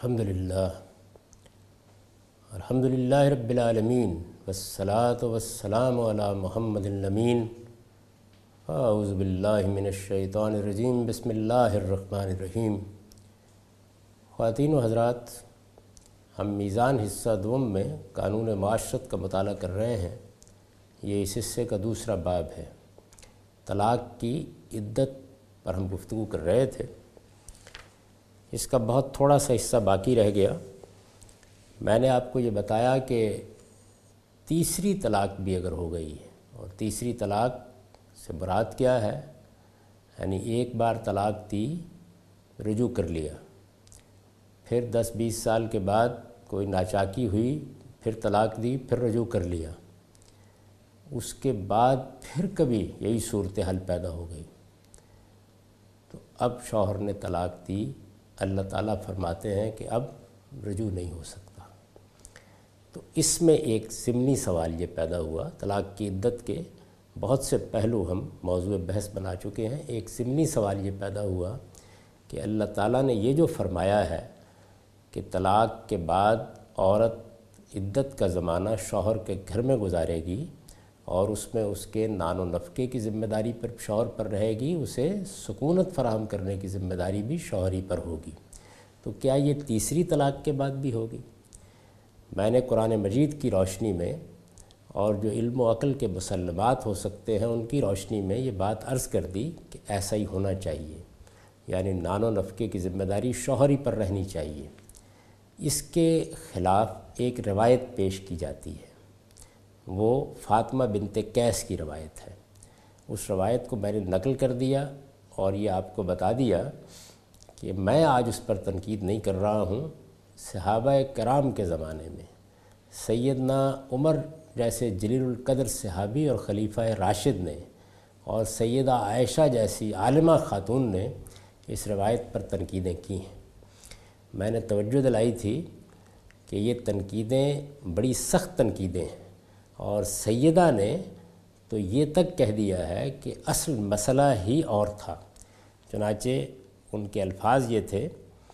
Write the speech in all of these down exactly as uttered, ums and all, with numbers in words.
الحمدللہ الحمدللہ رب العالمین والصلاة والسلام علی محمد الامین اعوذ باللہ من الشیطان الرجیم بسم اللہ الرحمن الرحیم۔ خواتین و حضرات، ہم میزان حصہ دوم میں قانون معاشرت کا مطالعہ کر رہے ہیں۔ یہ اس حصے کا دوسرا باب ہے۔ طلاق کی عدت پر ہم گفتگو کر رہے تھے۔ اس کا بہت تھوڑا سا حصہ باقی رہ گیا۔ میں نے آپ کو یہ بتایا کہ تیسری طلاق بھی اگر ہو گئی ہے، اور تیسری طلاق سے مراد کیا ہے، یعنی ایک بار طلاق دی، رجوع کر لیا، پھر دس بیس سال کے بعد کوئی ناچاکی ہوئی، پھر طلاق دی، پھر رجوع کر لیا، اس کے بعد پھر کبھی یہی صورتحال پیدا ہو گئی، تو اب شوہر نے طلاق دی، اللہ تعالیٰ فرماتے ہیں کہ اب رجوع نہیں ہو سکتا۔ تو اس میں ایک ضمنی سوال یہ پیدا ہوا، طلاق کی عدت کے بہت سے پہلو ہم موضوع بحث بنا چکے ہیں۔ ایک ضمنی سوال یہ پیدا ہوا کہ اللہ تعالیٰ نے یہ جو فرمایا ہے کہ طلاق کے بعد عورت عدت کا زمانہ شوہر کے گھر میں گزارے گی، اور اس میں اس کے نان و نفقے کی ذمہ داری پر شوہر پر رہے گی، اسے سکونت فراہم کرنے کی ذمہ داری بھی شوہر ہی پر ہوگی، تو کیا یہ تیسری طلاق کے بعد بھی ہوگی؟ میں نے قرآن مجید کی روشنی میں اور جو علم و عقل کے مسلمات ہو سکتے ہیں ان کی روشنی میں یہ بات عرض کر دی کہ ایسا ہی ہونا چاہیے، یعنی نان و نفقے کی ذمہ داری شوہر ہی پر رہنی چاہیے۔ اس کے خلاف ایک روایت پیش کی جاتی ہے، وہ فاطمہ بنت قیس کی روایت ہے۔ اس روایت کو میں نے نقل کر دیا اور یہ آپ کو بتا دیا کہ میں آج اس پر تنقید نہیں کر رہا ہوں۔ صحابہ کرام کے زمانے میں سیدنا عمر جیسے جلیل القدر صحابی اور خلیفہ راشد نے، اور سیدہ عائشہ جیسی عالمہ خاتون نے اس روایت پر تنقیدیں کی ہیں۔ میں نے توجہ دلائی تھی کہ یہ تنقیدیں بڑی سخت تنقیدیں ہیں، اور سیدہ نے تو یہ تک کہہ دیا ہے کہ اصل مسئلہ ہی اور تھا۔ چنانچہ ان کے الفاظ یہ تھے،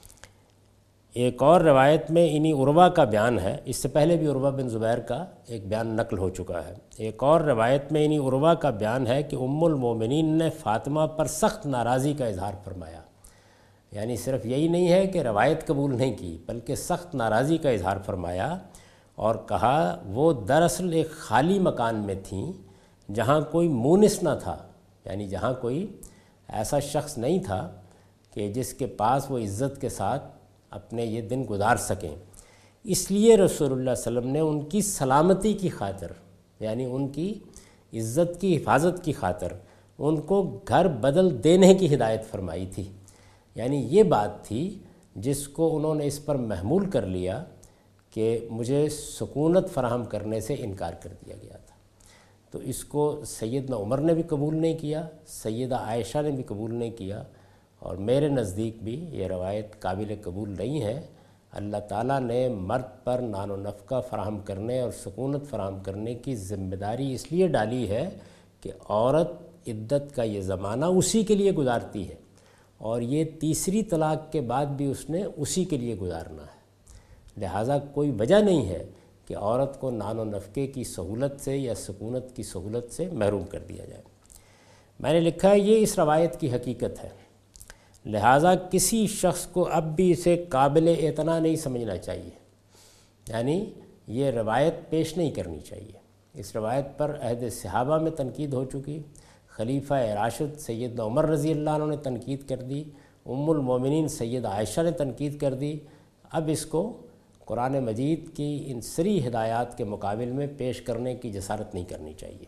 ایک اور روایت میں انہی عروہ کا بیان ہے، اس سے پہلے بھی عروہ بن زبیر کا ایک بیان نقل ہو چکا ہے۔ ایک اور روایت میں انہی عروہ کا بیان ہے کہ ام المومنین نے فاطمہ پر سخت ناراضی کا اظہار فرمایا، یعنی صرف یہی نہیں ہے کہ روایت قبول نہیں کی، بلکہ سخت ناراضی کا اظہار فرمایا اور کہا وہ دراصل ایک خالی مکان میں تھیں جہاں کوئی مونس نہ تھا، یعنی جہاں کوئی ایسا شخص نہیں تھا کہ جس کے پاس وہ عزت کے ساتھ اپنے یہ دن گزار سکیں۔ اس لیے رسول اللہ صلی اللہ علیہ وسلم نے ان کی سلامتی کی خاطر، یعنی ان کی عزت کی حفاظت کی خاطر ان کو گھر بدل دینے کی ہدایت فرمائی تھی۔ یعنی یہ بات تھی جس کو انہوں نے اس پر محمول کر لیا کہ مجھے سکونت فراہم کرنے سے انکار کر دیا گیا تھا، تو اس کو سیدنا عمر نے بھی قبول نہیں کیا، سیدہ عائشہ نے بھی قبول نہیں کیا، اور میرے نزدیک بھی یہ روایت قابل قبول نہیں ہے۔ اللہ تعالیٰ نے مرد پر نان و نفقہ فراہم کرنے اور سکونت فراہم کرنے کی ذمہ داری اس لیے ڈالی ہے کہ عورت عدت کا یہ زمانہ اسی کے لیے گزارتی ہے، اور یہ تیسری طلاق کے بعد بھی اس نے اسی کے لیے گزارنا ہے۔ لہٰذا کوئی وجہ نہیں ہے کہ عورت کو نان و نفقے کی سہولت سے یا سکونت کی سہولت سے محروم کر دیا جائے۔ میں نے لکھا ہے یہ اس روایت کی حقیقت ہے، لہٰذا کسی شخص کو اب بھی اسے قابل اعتنا نہیں سمجھنا چاہیے، یعنی یہ روایت پیش نہیں کرنی چاہیے۔ اس روایت پر عہد صحابہ میں تنقید ہو چکی، خلیفہ راشد سیدنا عمر رضی اللہ عنہ نے تنقید کر دی، ام المومنین سیدہ عائشہ نے تنقید کر دی۔ اب اس کو قرآن مجید کی ان سری ہدایات کے مقابل میں پیش کرنے کی جسارت نہیں کرنی چاہیے۔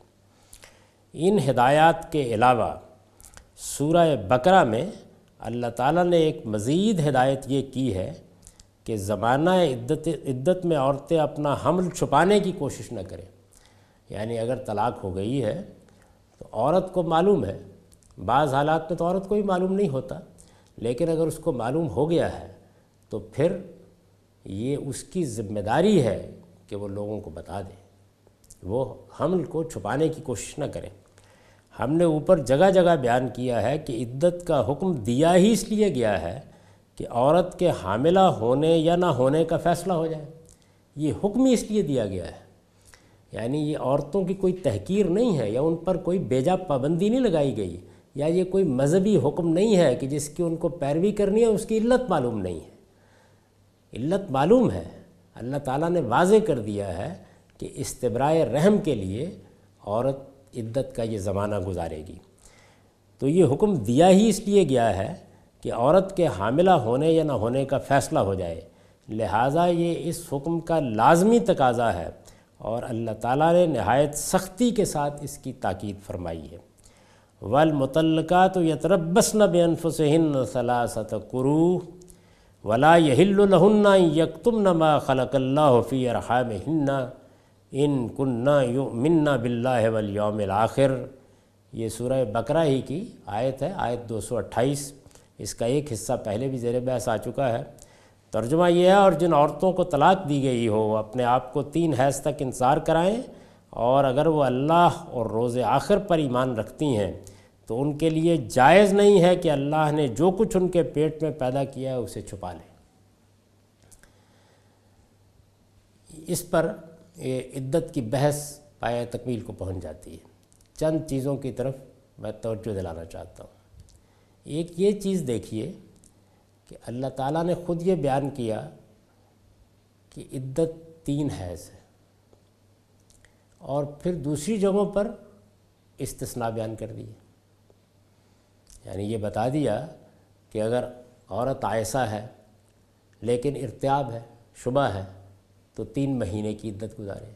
ان ہدایات کے علاوہ سورہ بقرہ میں اللہ تعالیٰ نے ایک مزید ہدایت یہ کی ہے کہ زمانہ عدت عدت میں عورتیں اپنا حمل چھپانے کی کوشش نہ کریں، یعنی اگر طلاق ہو گئی ہے تو عورت کو معلوم ہے، بعض حالات میں تو عورت کو بھی معلوم نہیں ہوتا، لیکن اگر اس کو معلوم ہو گیا ہے تو پھر یہ اس کی ذمہ داری ہے کہ وہ لوگوں کو بتا دے، وہ حمل کو چھپانے کی کوشش نہ کریں۔ ہم نے اوپر جگہ جگہ بیان کیا ہے کہ عدت کا حکم دیا ہی اس لیے گیا ہے کہ عورت کے حاملہ ہونے یا نہ ہونے کا فیصلہ ہو جائے۔ یہ حکم ہی اس لیے دیا گیا ہے، یعنی یہ عورتوں کی کوئی تحقیر نہیں ہے یا ان پر کوئی بیجا پابندی نہیں لگائی گئی، یا یہ کوئی مذہبی حکم نہیں ہے کہ جس کی ان کو پیروی کرنی ہے، اس کی علت معلوم نہیں ہے۔ علت معلوم ہے، اللہ تعالیٰ نے واضح کر دیا ہے کہ استبراء رحم کے لیے عورت عدت کا یہ زمانہ گزارے گی۔ تو یہ حکم دیا ہی اس لیے گیا ہے کہ عورت کے حاملہ ہونے یا نہ ہونے کا فیصلہ ہو جائے، لہٰذا یہ اس حکم کا لازمی تقاضا ہے، اور اللہ تعالیٰ نے نہایت سختی کے ساتھ اس کی تاکید فرمائی ہے۔ والمطلقات یتربصن بانفسہن ثلاثۃ قروء ولا یحل لہن ان یکتمن ما خلق اللہ فی ارحامہن ان کن یؤمن باللہ والیوم الآخر۔ یہ سورہ بقرہ ہی کی آیت ہے، آیت دو سو اٹھائیس۔ اس کا ایک حصہ پہلے بھی زیر بحث آ چکا ہے۔ ترجمہ یہ ہے، اور جن عورتوں کو طلاق دی گئی ہو وہ اپنے آپ کو تین حیض تک انتظار کرائیں، اور اگر وہ اللہ اور روز آخر پر ایمان رکھتی ہیں تو ان کے لیے جائز نہیں ہے کہ اللہ نے جو کچھ ان کے پیٹ میں پیدا کیا ہے اسے چھپا لیں۔ اس پر یہ عدت کی بحث پایہ تکمیل کو پہنچ جاتی ہے۔ چند چیزوں کی طرف میں توجہ دلانا چاہتا ہوں۔ ایک یہ چیز دیکھیے کہ اللہ تعالیٰ نے خود یہ بیان کیا کہ عدت تین حیض ہے، اور پھر دوسری جگہوں پر استثناء بیان کر دی، یعنی یہ بتا دیا کہ اگر عورت عائسہ ہے لیکن ارتیاب ہے، شبہ ہے، تو تین مہینے کی عدت گزارے۔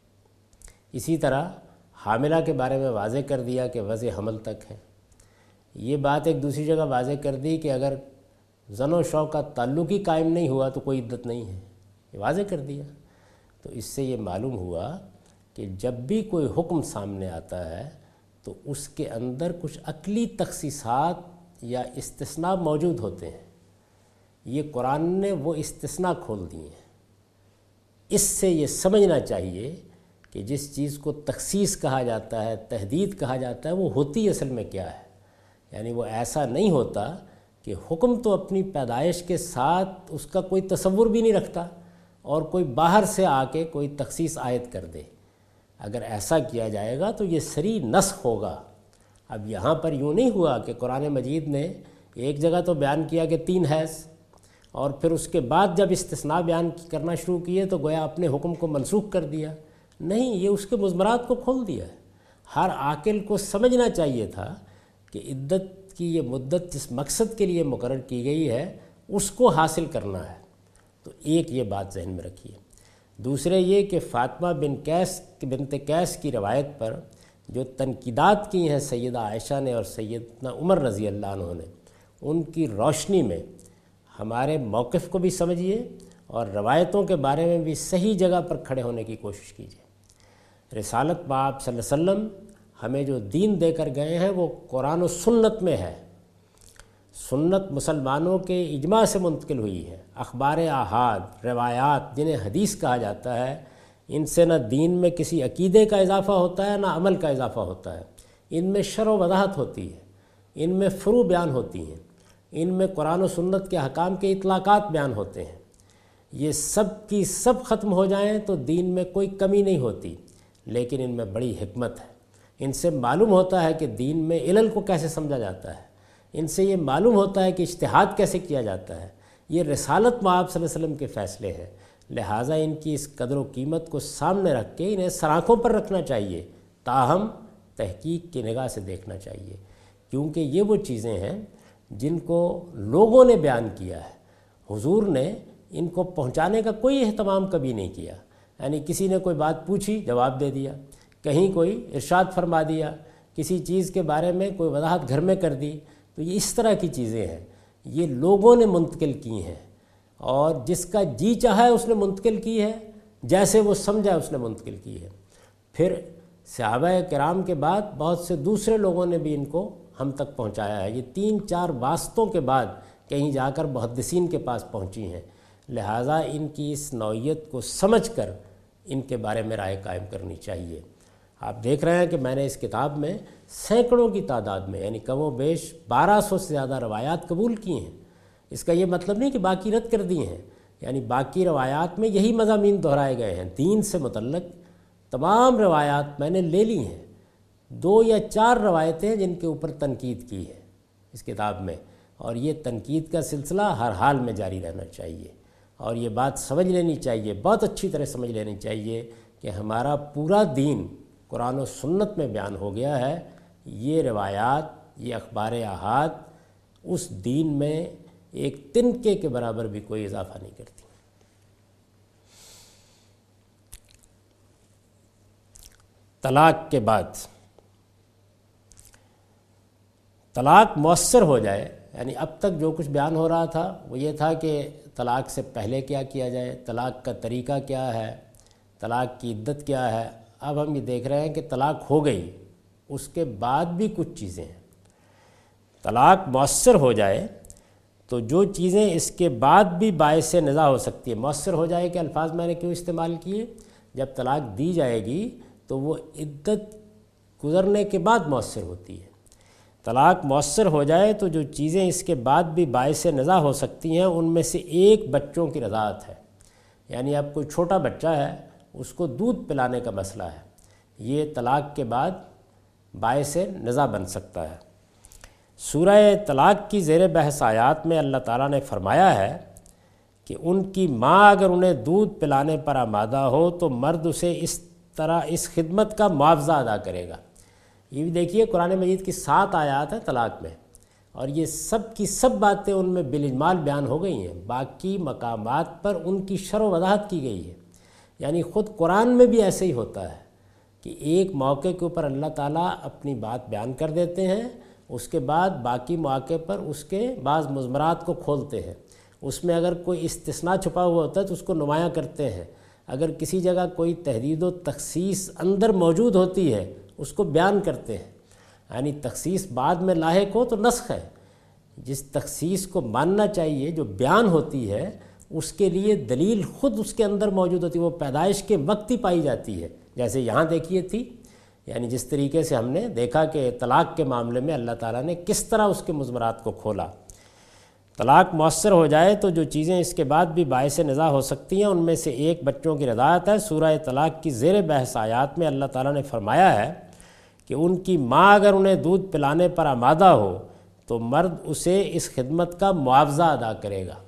اسی طرح حاملہ کے بارے میں واضح کر دیا کہ وضع حمل تک ہے۔ یہ بات ایک دوسری جگہ واضح کر دی کہ اگر زن و شوق کا تعلق ہی قائم نہیں ہوا تو کوئی عدت نہیں ہے، یہ واضح کر دیا۔ تو اس سے یہ معلوم ہوا کہ جب بھی کوئی حکم سامنے آتا ہے تو اس کے اندر کچھ عقلی تخصیصات یا استثناء موجود ہوتے ہیں۔ یہ قرآن نے وہ استثناء کھول دیے ہیں۔ اس سے یہ سمجھنا چاہیے کہ جس چیز کو تخصیص کہا جاتا ہے، تحدید کہا جاتا ہے، وہ ہوتی اصل میں کیا ہے۔ یعنی وہ ایسا نہیں ہوتا کہ حکم تو اپنی پیدائش کے ساتھ اس کا کوئی تصور بھی نہیں رکھتا اور کوئی باہر سے آ کے کوئی تخصیص عائد کر دے۔ اگر ایسا کیا جائے گا تو یہ صریح نسخ ہوگا۔ اب یہاں پر یوں نہیں ہوا کہ قرآن مجید نے ایک جگہ تو بیان کیا کہ تین حیض، اور پھر اس کے بعد جب استثناء بیان کرنا شروع کیے تو گویا اپنے حکم کو منسوخ کر دیا۔ نہیں، یہ اس کے مضمرات کو کھول دیا ہے۔ ہر عاقل کو سمجھنا چاہیے تھا کہ عدت کی یہ مدت جس مقصد کے لیے مقرر کی گئی ہے اس کو حاصل کرنا ہے۔ تو ایک یہ بات ذہن میں رکھیے۔ دوسرے یہ کہ فاطمہ بن قیس بنت قیس کی روایت پر جو تنقیدات کی ہیں سیدہ عائشہ نے اور سیدنا عمر رضی اللہ عنہ نے، ان کی روشنی میں ہمارے موقف کو بھی سمجھیے اور روایتوں کے بارے میں بھی صحیح جگہ پر کھڑے ہونے کی کوشش کیجیے۔ رسالت باب صلی اللہ علیہ وسلم ہمیں جو دین دے کر گئے ہیں وہ قرآن و سنت میں ہے۔ سنت مسلمانوں کے اجماع سے منتقل ہوئی ہے۔ اخبار احاد، روایات جنہیں حدیث کہا جاتا ہے، ان سے نہ دین میں کسی عقیدے کا اضافہ ہوتا ہے نہ عمل کا اضافہ ہوتا ہے۔ ان میں شرح و وضاحت ہوتی ہے، ان میں فروع بیان ہوتی ہیں، ان میں قرآن و سنت کے احکام کے اطلاقات بیان ہوتے ہیں۔ یہ سب کی سب ختم ہو جائیں تو دین میں کوئی کمی نہیں ہوتی، لیکن ان میں بڑی حکمت ہے۔ ان سے معلوم ہوتا ہے کہ دین میں علل کو کیسے سمجھا جاتا ہے، ان سے یہ معلوم ہوتا ہے کہ اجتہاد کیسے کیا جاتا ہے۔ یہ رسالت مآب صلی اللہ علیہ وسلم کے فیصلے ہیں، لہٰذا ان کی اس قدر و قیمت کو سامنے رکھ کے انہیں سرآنکھوں پر رکھنا چاہیے، تاہم تحقیق کی نگاہ سے دیکھنا چاہیے، کیونکہ یہ وہ چیزیں ہیں جن کو لوگوں نے بیان کیا ہے۔ حضور نے ان کو پہنچانے کا کوئی اہتمام کبھی نہیں کیا، یعنی کسی نے کوئی بات پوچھی جواب دے دیا، کہیں کوئی ارشاد فرما دیا، کسی چیز کے بارے میں کوئی وضاحت گھر میں کر دی۔ تو یہ اس طرح کی چیزیں ہیں، یہ لوگوں نے منتقل کی ہیں، اور جس کا جی چاہا ہے اس نے منتقل کی ہے، جیسے وہ سمجھا اس نے منتقل کی ہے۔ پھر صحابہ کرام کے بعد بہت سے دوسرے لوگوں نے بھی ان کو ہم تک پہنچایا ہے۔ یہ تین چار واسطوں کے بعد کہیں جا کر محدثین کے پاس پہنچی ہیں، لہٰذا ان کی اس نوعیت کو سمجھ کر ان کے بارے میں رائے قائم کرنی چاہیے۔ آپ دیکھ رہے ہیں کہ میں نے اس کتاب میں سینکڑوں کی تعداد میں، یعنی کم و بیش بارہ سو سے زیادہ روایات قبول کی ہیں۔ اس کا یہ مطلب نہیں کہ باقی رد کر دیے ہیں، یعنی باقی روایات میں یہی مضامین دہرائے گئے ہیں، دین سے متعلق تمام روایات میں نے لے لی ہیں۔ دو یا چار روایتیں جن کے اوپر تنقید کی ہے اس کتاب میں، اور یہ تنقید کا سلسلہ ہر حال میں جاری رہنا چاہیے، اور یہ بات سمجھ لینی چاہیے، بہت اچھی طرح سمجھ لینی چاہیے کہ ہمارا پورا دین قرآن و سنت میں بیان ہو گیا ہے۔ یہ روایات، یہ اخبار احاد اس دین میں ایک تنکے کے برابر بھی کوئی اضافہ نہیں کرتی۔ طلاق کے بعد طلاق مؤثر ہو جائے، یعنی اب تک جو کچھ بیان ہو رہا تھا وہ یہ تھا کہ طلاق سے پہلے کیا کیا جائے، طلاق کا طریقہ کیا ہے، طلاق کی عدت کیا ہے۔ اب ہم یہ دیکھ رہے ہیں کہ طلاق ہو گئی، اس کے بعد بھی کچھ چیزیں ہیں۔ طلاق مؤثر ہو جائے تو جو چیزیں اس کے بعد بھی باعث نزاع ہو سکتی ہے۔ مؤثر ہو جائے کہ الفاظ میں نے کیوں استعمال کیے؟ جب طلاق دی جائے گی تو وہ عدت گزرنے کے بعد مؤثر ہوتی ہے۔ طلاق مؤثر ہو جائے تو جو چیزیں اس کے بعد بھی باعث نزاع ہو سکتی ہیں ان میں سے ایک بچوں کی رضاعت ہے، یعنی اب کوئی چھوٹا بچہ ہے اس کو دودھ پلانے کا مسئلہ ہے، یہ طلاق کے بعد باعث نزاع بن سکتا ہے۔ سورہ طلاق کی زیر بحث آیات میں اللہ تعالیٰ نے فرمایا ہے کہ ان کی ماں اگر انہیں دودھ پلانے پر آمادہ ہو تو مرد اسے اس طرح اس خدمت کا معاوضہ ادا کرے گا۔ یہ بھی دیکھیے قرآن مجید کی سات آیات ہیں طلاق میں، اور یہ سب کی سب باتیں ان میں بالاجمال بیان ہو گئی ہیں، باقی مقامات پر ان کی شرح و وضاحت کی گئی ہے۔ یعنی خود قرآن میں بھی ایسے ہی ہوتا ہے کہ ایک موقع کے اوپر اللہ تعالیٰ اپنی بات بیان کر دیتے ہیں، اس کے بعد باقی مواقع پر اس کے بعض مضمرات کو کھولتے ہیں، اس میں اگر کوئی استثناء چھپا ہوا ہوتا ہے تو اس کو نمایاں کرتے ہیں، اگر کسی جگہ کوئی تحدید و تخصیص اندر موجود ہوتی ہے اس کو بیان کرتے ہیں۔ یعنی تخصیص بعد میں لاحق ہو تو نسخ ہے، جس تخصیص کو ماننا چاہیے جو بیان ہوتی ہے اس کے لیے دلیل خود اس کے اندر موجود ہوتی ہے، وہ پیدائش کے وقت ہی پائی جاتی ہے، جیسے یہاں دیکھیے تھی۔ یعنی جس طریقے سے ہم نے دیکھا کہ طلاق کے معاملے میں اللہ تعالیٰ نے کس طرح اس کے مضمرات کو کھولا۔ طلاق مؤثر ہو جائے تو جو چیزیں اس کے بعد بھی باعث نزاع ہو سکتی ہیں ان میں سے ایک بچوں کی رضاعت ہے۔ سورہ طلاق کی زیر بحث آیات میں اللہ تعالیٰ نے فرمایا ہے کہ ان کی ماں اگر انہیں دودھ پلانے پر آمادہ ہو تو مرد اسے اس خدمت کا معاوضہ ادا کرے گا۔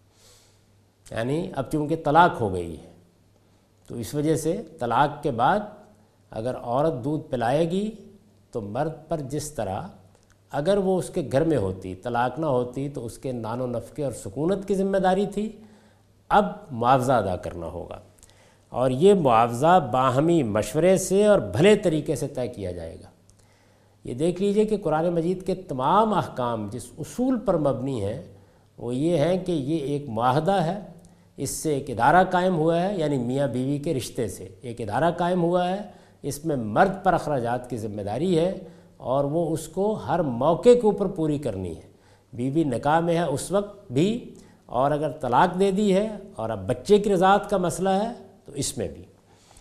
یعنی اب چونکہ طلاق ہو گئی ہے تو اس وجہ سے طلاق کے بعد اگر عورت دودھ پلائے گی تو مرد پر جس طرح اگر وہ اس کے گھر میں ہوتی، طلاق نہ ہوتی تو اس کے نان و نفقے اور سکونت کی ذمہ داری تھی، اب معاوضہ ادا کرنا ہوگا، اور یہ معاوضہ باہمی مشورے سے اور بھلے طریقے سے طے کیا جائے گا۔ یہ دیکھ لیجئے کہ قرآن مجید کے تمام احکام جس اصول پر مبنی ہیں وہ یہ ہیں کہ یہ ایک معاہدہ ہے، اس سے ایک ادارہ قائم ہوا ہے، یعنی میاں بیوی کے رشتے سے ایک ادارہ قائم ہوا ہے، اس میں مرد پر اخراجات کی ذمہ داری ہے اور وہ اس کو ہر موقع کے اوپر پوری کرنی ہے۔ بیوی نکاح میں ہے اس وقت بھی، اور اگر طلاق دے دی ہے اور اب بچے کی رضاعت کا مسئلہ ہے تو اس میں بھی۔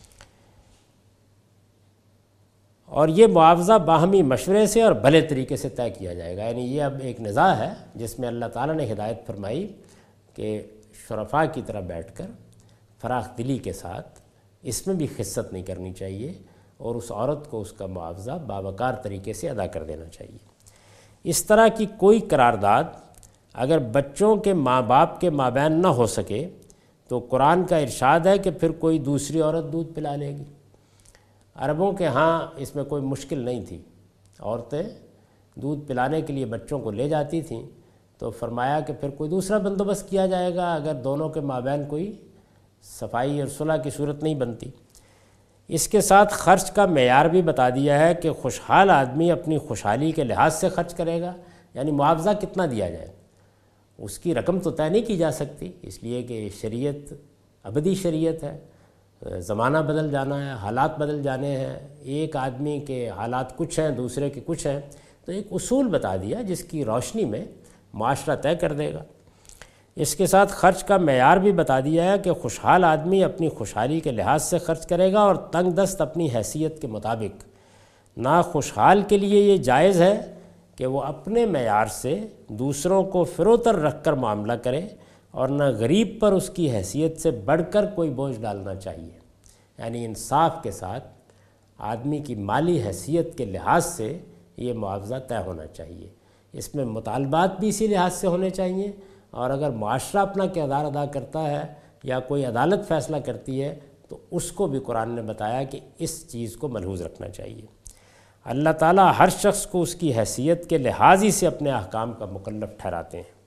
اور یہ معاوضہ باہمی مشورے سے اور بھلے طریقے سے طے کیا جائے گا۔ یعنی یہ اب ایک نزاع ہے جس میں اللہ تعالیٰ نے ہدایت فرمائی کہ شرفاء کی طرح بیٹھ کر فراخ دلی کے ساتھ اس میں بھی خست نہیں کرنی چاہیے، اور اس عورت کو اس کا معاوضہ باوقار طریقے سے ادا کر دینا چاہیے۔ اس طرح کی کوئی قرارداد اگر بچوں کے ماں باپ کے مابین نہ ہو سکے تو قرآن کا ارشاد ہے کہ پھر کوئی دوسری عورت دودھ پلا لے گی۔ عربوں کے ہاں اس میں کوئی مشکل نہیں تھی، عورتیں دودھ پلانے کے لیے بچوں کو لے جاتی تھیں، تو فرمایا کہ پھر کوئی دوسرا بندوبست کیا جائے گا اگر دونوں کے مابین کوئی صفائی اور صلح کی صورت نہیں بنتی۔ اس کے ساتھ خرچ کا معیار بھی بتا دیا ہے کہ خوشحال آدمی اپنی خوشحالی کے لحاظ سے خرچ کرے گا، یعنی معاوضہ کتنا دیا جائے اس کی رقم تو طے نہیں کی جا سکتی، اس لیے کہ شریعت ابدی شریعت ہے، زمانہ بدل جانا ہے، حالات بدل جانے ہیں، ایک آدمی کے حالات کچھ ہیں دوسرے کے کچھ ہیں، تو ایک اصول بتا دیا جس کی روشنی میں معاشرہ طے کر دے گا۔ اس کے ساتھ خرچ کا معیار بھی بتا دیا ہے کہ خوشحال آدمی اپنی خوشحالی کے لحاظ سے خرچ کرے گا اور تنگ دست اپنی حیثیت کے مطابق۔ نا خوشحال کے لیے یہ جائز ہے کہ وہ اپنے معیار سے دوسروں کو فروتر رکھ کر معاملہ کرے اور نہ غریب پر اس کی حیثیت سے بڑھ کر کوئی بوجھ ڈالنا چاہیے۔ یعنی انصاف کے ساتھ آدمی کی مالی حیثیت کے لحاظ سے یہ معاوضہ طے ہونا چاہیے۔ اس میں مطالبات بھی اسی لحاظ سے ہونے چاہیے، اور اگر معاشرہ اپنا کردار ادا کرتا ہے یا کوئی عدالت فیصلہ کرتی ہے تو اس کو بھی قرآن نے بتایا کہ اس چیز کو ملحوظ رکھنا چاہیے۔ اللہ تعالیٰ ہر شخص کو اس کی حیثیت کے لحاظ ہی سے اپنے احکام کا مکلف ٹھہراتے ہیں۔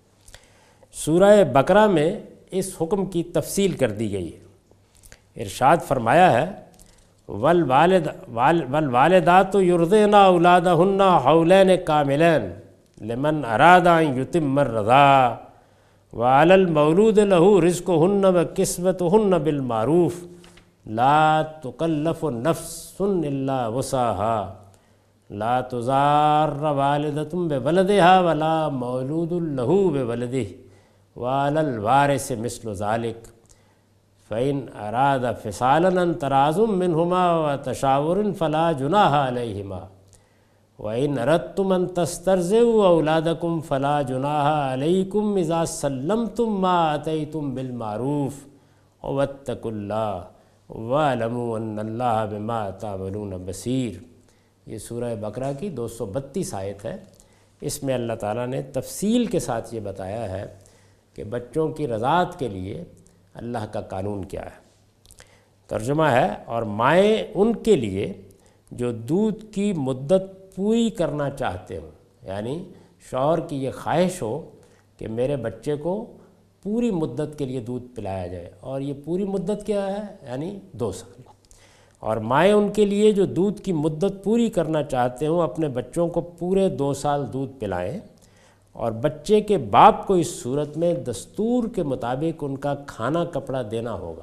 سورہ بقرہ میں اس حکم کی تفصیل کر دی گئی ہے۔ ارشاد فرمایا ہے والوالد والوالدات یرضعن اولادہن حولین کاملین لمن اراد ان یتم الرضاع وعلی المولود لہ رزقہن وکسوتہن بالمعروف لا تکلف نفس الا وسعہا لا تضار والدۃ بولدہا ولا مولود لہ بولدہ وعلی الوارث مثل ذلک فإن أراد فصالا عن تراض منهما وتشاور فلا جناح عليهما وإن أردتم أن تسترضعوا أولادكم فلا جناح عليكم إذا سلمتم ما آتيتم بالمعروف واتقوا الله واعلموا أن الله بما تعملون بصير۔ یہ سورہ بقرہ کی دو سو بتیس آیت ہے۔ اس میں اللہ تعالیٰ نے تفصیل کے ساتھ یہ بتایا ہے کہ بچوں کی رضاعت کے لیے اللہ کا قانون کیا ہے۔ ترجمہ ہے اور مائیں ان کے لیے جو دودھ کی مدت پوری کرنا چاہتے ہوں، یعنی شوہر کی یہ خواہش ہو کہ میرے بچے کو پوری مدت کے لیے دودھ پلایا جائے، اور یہ پوری مدت کیا ہے، یعنی دو سال۔ اور مائیں ان کے لیے جو دودھ کی مدت پوری کرنا چاہتے ہوں اپنے بچوں کو پورے دو سال دودھ پلائیں، اور بچے کے باپ کو اس صورت میں دستور کے مطابق ان کا کھانا کپڑا دینا ہوگا۔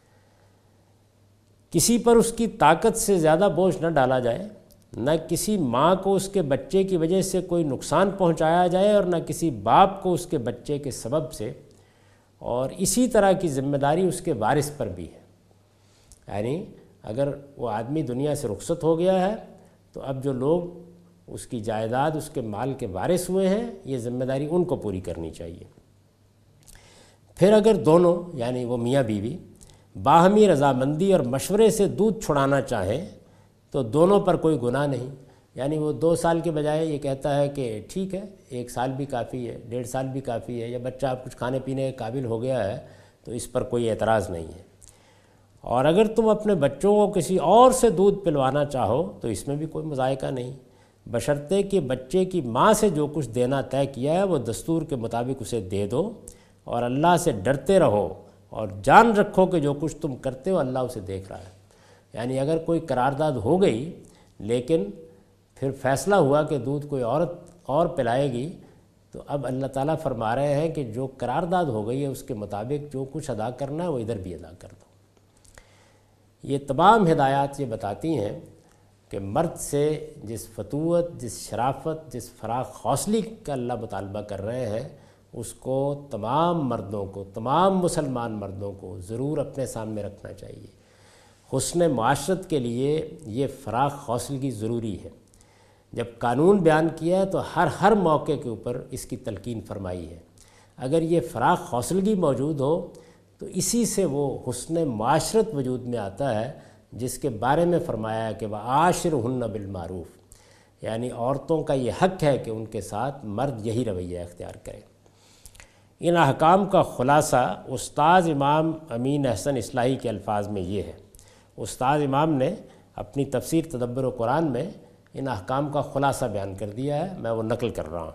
کسی پر اس کی طاقت سے زیادہ بوجھ نہ ڈالا جائے، نہ کسی ماں کو اس کے بچے کی وجہ سے کوئی نقصان پہنچایا جائے، اور نہ کسی باپ کو اس کے بچے کے سبب سے، اور اسی طرح کی ذمہ داری اس کے وارث پر بھی ہے۔ یعنی اگر وہ آدمی دنیا سے رخصت ہو گیا ہے تو اب جو لوگ اس کی جائیداد، اس کے مال کے وارث ہوئے ہیں، یہ ذمہ داری ان کو پوری کرنی چاہیے۔ پھر اگر دونوں یعنی وہ میاں بیوی باہمی رضامندی اور مشورے سے دودھ چھڑانا چاہیں تو دونوں پر کوئی گناہ نہیں۔ یعنی وہ دو سال کے بجائے یہ کہتا ہے کہ ٹھیک ہے ایک سال بھی کافی ہے، ڈیڑھ سال بھی کافی ہے، یا بچہ اب کچھ کھانے پینے کے قابل ہو گیا ہے تو اس پر کوئی اعتراض نہیں ہے۔ اور اگر تم اپنے بچوں کو کسی اور سے دودھ پلوانا چاہو تو اس میں بھی کوئی مذائقہ نہیں، بشرطے کہ بچے کی ماں سے جو کچھ دینا طے کیا ہے وہ دستور کے مطابق اسے دے دو، اور اللہ سے ڈرتے رہو اور جان رکھو کہ جو کچھ تم کرتے ہو اللہ اسے دیکھ رہا ہے۔ یعنی اگر کوئی قرارداد ہو گئی لیکن پھر فیصلہ ہوا کہ دودھ کوئی عورت اور پلائے گی، تو اب اللہ تعالیٰ فرما رہے ہیں کہ جو قرارداد ہو گئی ہے اس کے مطابق جو کچھ ادا کرنا ہے وہ ادھر بھی ادا کر دو۔ یہ تمام ہدایات یہ بتاتی ہیں کہ مرد سے جس فتوت، جس شرافت، جس فراخ حوصلے کا اللہ مطالبہ کر رہے ہیں اس کو تمام مردوں کو، تمام مسلمان مردوں کو ضرور اپنے سامنے رکھنا چاہیے۔ حسن معاشرت کے لیے یہ فراخ حوصلگی ضروری ہے۔ جب قانون بیان کیا ہے تو ہر ہر موقع کے اوپر اس کی تلقین فرمائی ہے۔ اگر یہ فراخ حوصلگی موجود ہو تو اسی سے وہ حسن معاشرت وجود میں آتا ہے جس کے بارے میں فرمایا ہے کہ وَعَاشِرْهُنَّ بِالْمَعْرُوفِ، یعنی عورتوں کا یہ حق ہے کہ ان کے ساتھ مرد یہی رویہ اختیار کرے۔ ان احکام کا خلاصہ استاذ امام امین احسن اصلاحی کے الفاظ میں یہ ہے۔ استاذ امام نے اپنی تفسیر تدبر قرآن میں ان احکام کا خلاصہ بیان کر دیا ہے، میں وہ نقل کر رہا ہوں۔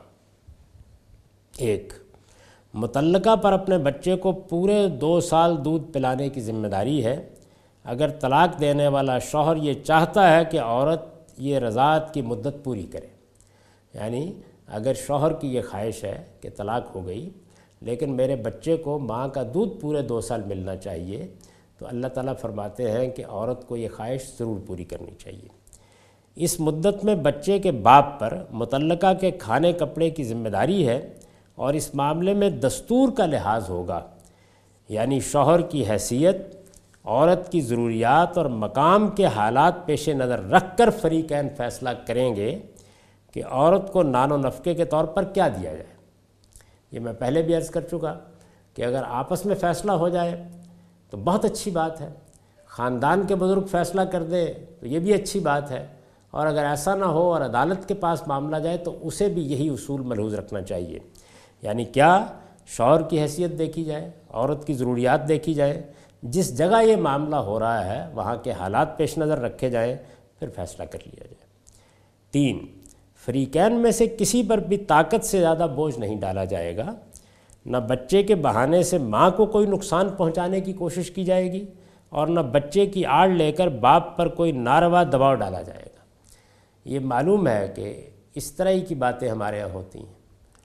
ایک، مطلقہ پر اپنے بچے کو پورے دو سال دودھ پلانے کی ذمہ داری ہے۔ اگر طلاق دینے والا شوہر یہ چاہتا ہے کہ عورت یہ رضاعت کی مدت پوری کرے، یعنی اگر شوہر کی یہ خواہش ہے کہ طلاق ہو گئی لیکن میرے بچے کو ماں کا دودھ پورے دو سال ملنا چاہیے، تو اللہ تعالیٰ فرماتے ہیں کہ عورت کو یہ خواہش ضرور پوری کرنی چاہیے۔ اس مدت میں بچے کے باپ پر مطلقہ کے کھانے کپڑے کی ذمہ داری ہے، اور اس معاملے میں دستور کا لحاظ ہوگا، یعنی شوہر کی حیثیت، عورت کی ضروریات اور مقام کے حالات پیش نظر رکھ کر فریقین فیصلہ کریں گے کہ عورت کو نان و نفقے کے طور پر کیا دیا جائے۔ یہ میں پہلے بھی عرض کر چکا کہ اگر آپس میں فیصلہ ہو جائے تو بہت اچھی بات ہے، خاندان کے بزرگ فیصلہ کر دے تو یہ بھی اچھی بات ہے، اور اگر ایسا نہ ہو اور عدالت کے پاس معاملہ جائے تو اسے بھی یہی اصول ملحوظ رکھنا چاہیے۔ یعنی کیا شوہر کی حیثیت دیکھی جائے، عورت کی ضروریات دیکھی جائے، جس جگہ یہ معاملہ ہو رہا ہے وہاں کے حالات پیش نظر رکھے جائیں، پھر فیصلہ کر لیا جائے۔ تین، فریقین میں سے کسی پر بھی طاقت سے زیادہ بوجھ نہیں ڈالا جائے گا، نہ بچے کے بہانے سے ماں کو کوئی نقصان پہنچانے کی کوشش کی جائے گی، اور نہ بچے کی آڑ لے کر باپ پر کوئی ناروا دباؤ ڈالا جائے گا۔ یہ معلوم ہے کہ اس طرح ہی کی باتیں ہمارے یہاں ہوتی ہیں۔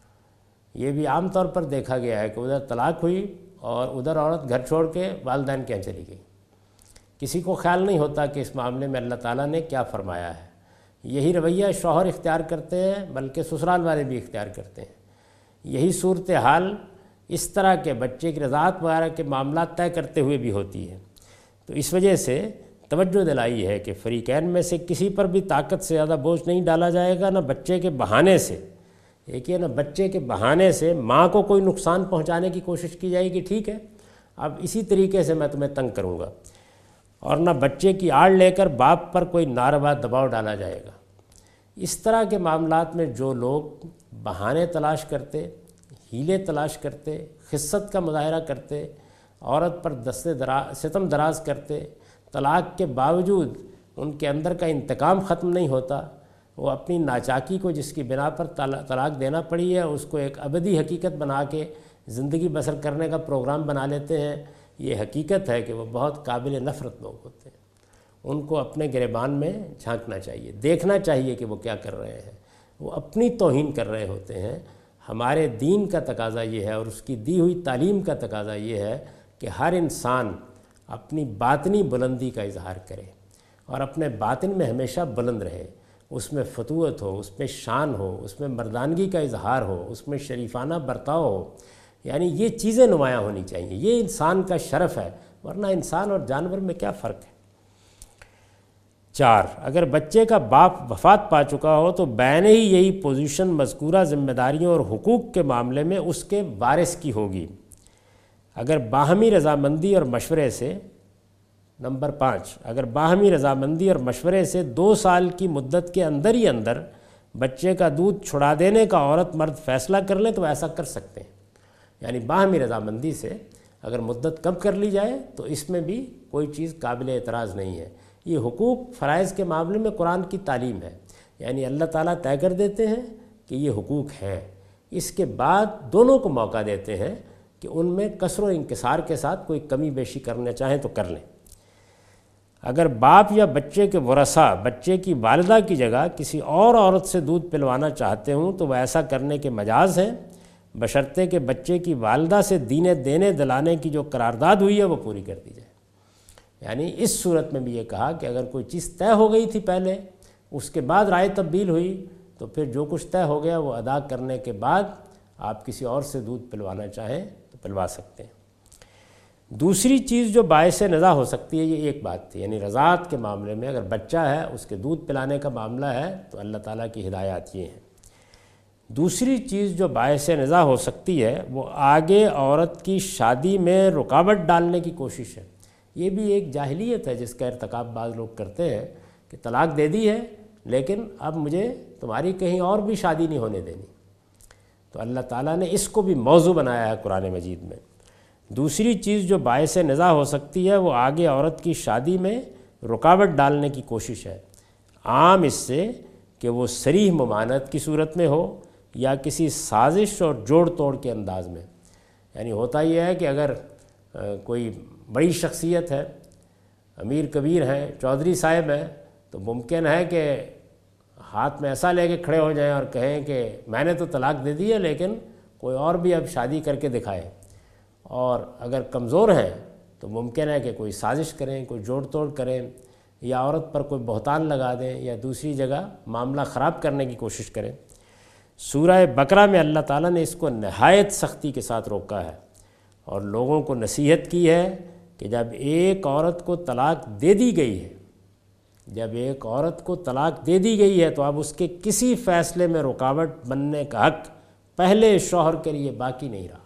یہ بھی عام طور پر دیکھا گیا ہے کہ ادھر طلاق ہوئی اور ادھر عورت گھر چھوڑ کے والدین کے یہاں چلی گئی، کسی کو خیال نہیں ہوتا کہ اس معاملے میں اللہ تعالیٰ نے کیا فرمایا ہے۔ یہی رویہ شوہر اختیار کرتے ہیں، بلکہ سسرال والے بھی اختیار کرتے ہیں۔ یہی صورتحال اس طرح کے بچے کی رضاعت وغیرہ کے معاملات طے کرتے ہوئے بھی ہوتی ہے۔ تو اس وجہ سے توجہ دلائی ہے کہ فریقین میں سے کسی پر بھی طاقت سے زیادہ بوجھ نہیں ڈالا جائے گا، نہ بچے کے بہانے سے، ایک یہ نہ بچے کے بہانے سے ماں کو کوئی نقصان پہنچانے کی کوشش کی جائے گی، ٹھیک ہے اب اسی طریقے سے میں تمہیں تنگ کروں گا، اور نہ بچے کی آڑ لے کر باپ پر کوئی ناروا دباؤ ڈالا جائے گا۔ اس طرح کے معاملات میں جو لوگ بہانے تلاش کرتے، ہیلے تلاش کرتے، خست کا مظاہرہ کرتے، عورت پر دست دراز ستم دراز کرتے، طلاق کے باوجود ان کے اندر کا انتقام ختم نہیں ہوتا، وہ اپنی ناچاکی کو جس کی بنا پر طلاق دینا پڑی ہے اس کو ایک ابدی حقیقت بنا کے زندگی بسر کرنے کا پروگرام بنا لیتے ہیں۔ یہ حقیقت ہے کہ وہ بہت قابل نفرت لوگ ہوتے ہیں، ان کو اپنے گریبان میں جھانکنا چاہیے، دیکھنا چاہیے کہ وہ کیا کر رہے ہیں، وہ اپنی توہین کر رہے ہوتے ہیں۔ ہمارے دین کا تقاضا یہ ہے اور اس کی دی ہوئی تعلیم کا تقاضا یہ ہے کہ ہر انسان اپنی باطنی بلندی کا اظہار کرے اور اپنے باطن میں ہمیشہ بلند رہے، اس میں فتوت ہو، اس میں شان ہو، اس میں مردانگی کا اظہار ہو، اس میں شریفانہ برتاؤ ہو، یعنی یہ چیزیں نمایاں ہونی چاہیے۔ یہ انسان کا شرف ہے، ورنہ انسان اور جانور میں کیا فرق ہے۔ چار، اگر بچے کا باپ وفات پا چکا ہو تو بین ہی یہی پوزیشن مذکورہ ذمہ داریوں اور حقوق کے معاملے میں اس کے وارث کی ہوگی اگر باہمی رضامندی اور مشورے سے۔ نمبر پانچ، اگر باہمی رضامندی اور مشورے سے دو سال کی مدت کے اندر ہی اندر بچے کا دودھ چھڑا دینے کا عورت مرد فیصلہ کر لیں تو ایسا کر سکتے ہیں، یعنی باہمی رضامندی سے اگر مدت کم کر لی جائے تو اس میں بھی کوئی چیز قابل اعتراض نہیں ہے۔ یہ حقوق فرائض کے معاملے میں قرآن کی تعلیم ہے، یعنی اللہ تعالیٰ طے کر دیتے ہیں کہ یہ حقوق ہیں، اس کے بعد دونوں کو موقع دیتے ہیں کہ ان میں کسر و انکسار کے ساتھ کوئی کمی بیشی کرنا چاہیں تو کر لیں۔ اگر باپ یا بچے کے ورثاء بچے کی والدہ کی جگہ کسی اور عورت سے دودھ پلوانا چاہتے ہوں تو وہ ایسا کرنے کے مجاز ہیں، بشرطے کہ بچے کی والدہ سے دینے دینے دلانے کی جو قرارداد ہوئی ہے وہ پوری کر دی جائے۔ یعنی اس صورت میں بھی یہ کہا کہ اگر کوئی چیز طے ہو گئی تھی پہلے، اس کے بعد رائے تبدیل ہوئی تو پھر جو کچھ طے ہو گیا وہ ادا کرنے کے بعد آپ کسی اور سے دودھ پلوانا چاہیں تو پلوا سکتے ہیں۔ دوسری چیز جو باعث نزاع ہو سکتی ہے، یہ ایک بات تھی، یعنی رضاعت کے معاملے میں اگر بچہ ہے اس کے دودھ پلانے کا معاملہ ہے تو اللہ تعالیٰ کی ہدایات یہ ہیں۔ دوسری چیز جو باعث نزاع ہو سکتی ہے وہ آگے عورت کی شادی میں رکاوٹ ڈالنے کی کوشش ہے۔ یہ بھی ایک جاہلیت ہے جس کا ارتکاب بعض لوگ کرتے ہیں کہ طلاق دے دی ہے لیکن اب مجھے تمہاری کہیں اور بھی شادی نہیں ہونے دینی، تو اللہ تعالیٰ نے اس کو بھی موضوع بنایا ہے قرآن مجید میں۔ دوسری چیز جو باعث نزاع ہو سکتی ہے وہ آگے عورت کی شادی میں رکاوٹ ڈالنے کی کوشش ہے، عام اس سے کہ وہ صریح ممانعت کی صورت میں ہو یا کسی سازش اور جوڑ توڑ کے انداز میں۔ یعنی ہوتا یہ ہے کہ اگر کوئی بڑی شخصیت ہے، امیر کبیر ہیں، چودھری صاحب ہیں، تو ممکن ہے کہ ہاتھ میں ایسا لے کے کھڑے ہو جائیں اور کہیں کہ میں نے تو طلاق دے دی ہے لیکن کوئی اور بھی اب شادی کر کے دکھائے، اور اگر کمزور ہیں تو ممکن ہے کہ کوئی سازش کریں، کوئی جوڑ توڑ کریں، یا عورت پر کوئی بہتان لگا دیں یا دوسری جگہ معاملہ خراب کرنے کی کوشش کریں۔ سورہ بقرہ میں اللہ تعالیٰ نے اس کو نہایت سختی کے ساتھ روکا ہے اور لوگوں کو نصیحت کی ہے کہ جب ایک عورت کو طلاق دے دی گئی ہے جب ایک عورت کو طلاق دے دی گئی ہے تو اب اس کے کسی فیصلے میں رکاوٹ بننے کا حق پہلے شوہر کے لیے باقی نہیں رہا۔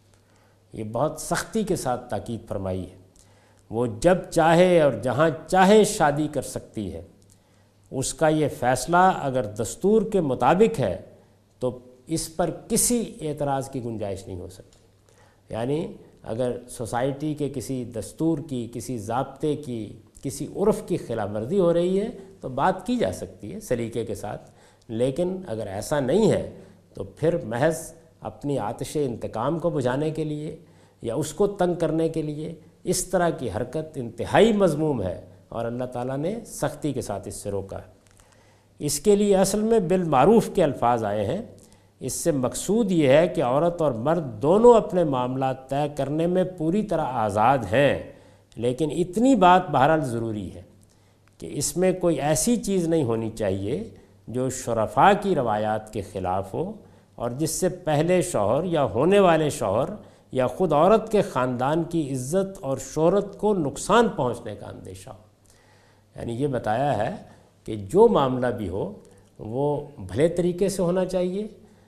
یہ بہت سختی کے ساتھ تاکید فرمائی ہے۔ وہ جب چاہے اور جہاں چاہے شادی کر سکتی ہے۔ اس کا یہ فیصلہ اگر دستور کے مطابق ہے تو اس پر کسی اعتراض کی گنجائش نہیں ہو سکتی۔ یعنی اگر سوسائٹی کے کسی دستور کی، کسی ضابطے کی، کسی عرف کی خلاف ورزی ہو رہی ہے تو بات کی جا سکتی ہے سلیقے کے ساتھ، لیکن اگر ایسا نہیں ہے تو پھر محض اپنی آتش انتقام کو بجھانے کے لیے یا اس کو تنگ کرنے کے لیے اس طرح کی حرکت انتہائی مذموم ہے، اور اللہ تعالیٰ نے سختی کے ساتھ اس سے روکا ہے۔ اس کے لیے اصل میں بالمعروف کے الفاظ آئے ہیں۔ اس سے مقصود یہ ہے کہ عورت اور مرد دونوں اپنے معاملات طے کرنے میں پوری طرح آزاد ہیں، لیکن اتنی بات بہرحال ضروری ہے کہ اس میں کوئی ایسی چیز نہیں ہونی چاہیے جو شرفاء کی روایات کے خلاف ہو، اور جس سے پہلے شوہر یا ہونے والے شوہر یا خود عورت کے خاندان کی عزت اور شہرت کو نقصان پہنچنے کا اندیشہ ہو۔ یعنی یہ بتایا ہے کہ جو معاملہ بھی ہو وہ بھلے طریقے سے ہونا چاہیے،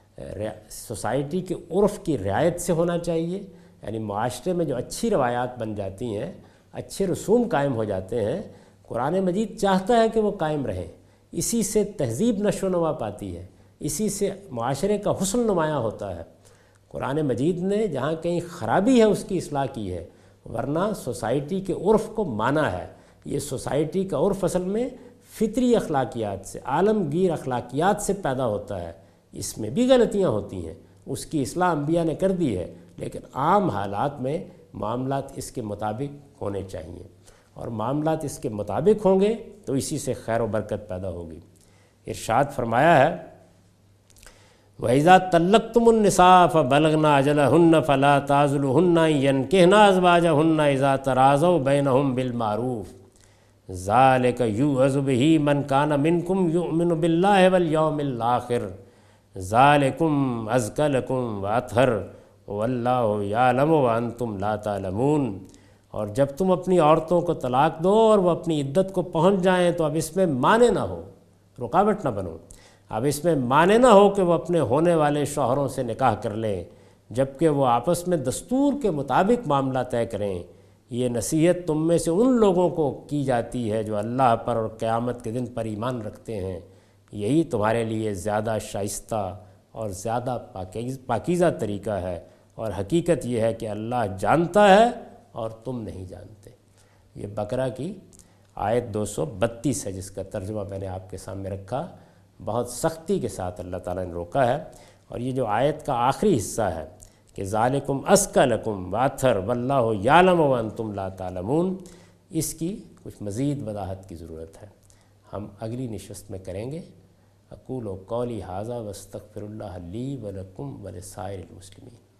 سوسائٹی کے عرف کی رعایت سے ہونا چاہیے۔ یعنی معاشرے میں جو اچھی روایات بن جاتی ہیں، اچھے رسوم قائم ہو جاتے ہیں، قرآن مجید چاہتا ہے کہ وہ قائم رہیں۔ اسی سے تہذیب نشو و نما پاتی ہے، اسی سے معاشرے کا حسن نمایاں ہوتا ہے۔ قرآن مجید نے جہاں کہیں خرابی ہے اس کی اصلاح کی ہے، ورنہ سوسائٹی کے عرف کو مانا ہے۔ یہ سوسائٹی کا عرف اصل میں فطری اخلاقیات سے، عالمگیر اخلاقیات سے پیدا ہوتا ہے۔ اس میں بھی غلطیاں ہوتی ہیں، اس کی اصلاح انبیاء نے کر دی ہے، لیکن عام حالات میں معاملات اس کے مطابق ہونے چاہیے، اور معاملات اس کے مطابق ہوں گے تو اسی سے خیر و برکت پیدا ہوگی۔ ارشاد فرمایا ہے وَإِذَا طَلَّقْتُمُ النِّسَاءَ فَبَلَغْنَ أَجَلَهُنَّ فَلَا تَعْضُلُوهُنَّ أَن يَنكِحْنَ أَزْوَاجَهُنَّ إِذَا تَرَاضَوْا بَيْنَهُم بِالْمَعْرُوفِ ذَلِكَ يُوعَظُ بِهِ مَن كَانَ مِنكُمْ يُؤْمِنُ بِاللَّهِ وَالْيَوْمِ الْآخِرِ ذَلِكُمْ أَزْكَىٰ لَكُمْ وَأَطْهَرُ وَاللَّهُ يَعْلَمُ وَأَنتُمْ لَا تَعْلَمُونَ۔ اور جب تم اپنی عورتوں کو طلاق دو اور وہ اپنی عدت کو پہنچ جائیں تو اب اس میں مانے نہ ہو، رکاوٹ نہ بنو۔ اب اس میں مانے نہ ہو کہ وہ اپنے ہونے والے شوہروں سے نکاح کر لیں، جبکہ وہ آپس میں دستور کے مطابق معاملہ طے کریں۔ یہ نصیحت تم میں سے ان لوگوں کو کی جاتی ہے جو اللہ پر اور قیامت کے دن پر ایمان رکھتے ہیں۔ یہی تمہارے لیے زیادہ شائستہ اور زیادہ پاکیزہ طریقہ ہے، اور حقیقت یہ ہے کہ اللہ جانتا ہے اور تم نہیں جانتے۔ یہ بقرہ کی آیت دو سو بتیس ہے، جس کا ترجمہ میں نے آپ کے سامنے رکھا۔ بہت سختی کے ساتھ اللہ تعالیٰ نے روکا ہے، اور یہ جو آیت کا آخری حصہ ہے کہ ذالکم ازکی لکم واطہر واللہ یعلم وانتم لا تعلمون، اس کی کچھ مزید وضاحت کی ضرورت ہے، ہم اگلی نشست میں کریں گے۔ اقول قولی ھذا واستغفر اللہ لی ولکم ولسائر المسلمین۔